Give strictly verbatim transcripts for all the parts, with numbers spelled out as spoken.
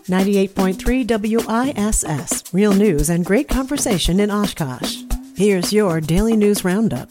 ninety-eight point three W I S S. Real news and great conversation in Oshkosh. Here's your Daily News Roundup.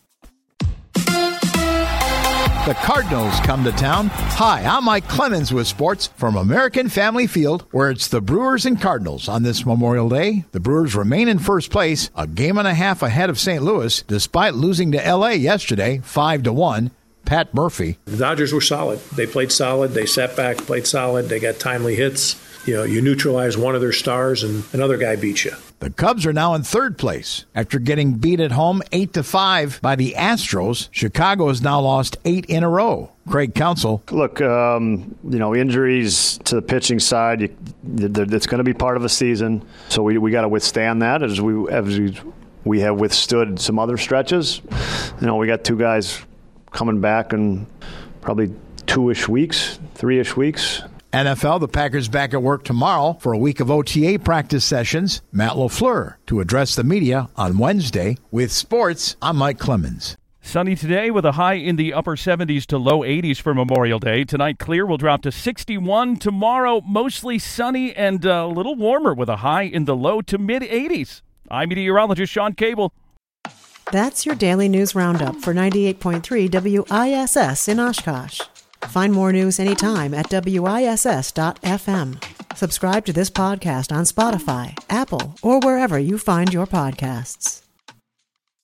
The Cardinals come to town. Hi, I'm Mike Clemens with sports from American Family Field, where it's the Brewers and Cardinals on this Memorial Day. The Brewers remain in first place, a game and a half ahead of Saint Louis, despite losing to L A yesterday, five to one. Pat Murphy. The Dodgers were solid. They played solid. They sat back, played solid. They got timely hits. You know, you neutralize one of their stars and another guy beats you. The Cubs are now in third place. After getting beat at home eight to five by the Astros, Chicago has now lost eight in a row. Craig Counsell. Look, um, you know, injuries to the pitching side, you, it's going to be part of a season. So we we got to withstand that as we as we, we have withstood some other stretches. You know, we got two guys coming back in probably two-ish weeks, three-ish weeks. N F L, the Packers back at work tomorrow for a week of O T A practice sessions. Matt LaFleur to address the media on Wednesday. With sports, I'm Mike Clemens. Sunny today with a high in the upper seventies to low eighties for Memorial Day. Tonight, clear will drop to sixty-one. Tomorrow, mostly sunny and a little warmer with a high in the low to mid-eighties. I'm meteorologist Sean Cable. That's your Daily News Roundup for ninety-eight point three W I S S in Oshkosh. Find more news anytime at W I S S dot F M. Subscribe to this podcast on Spotify, Apple, or wherever you find your podcasts.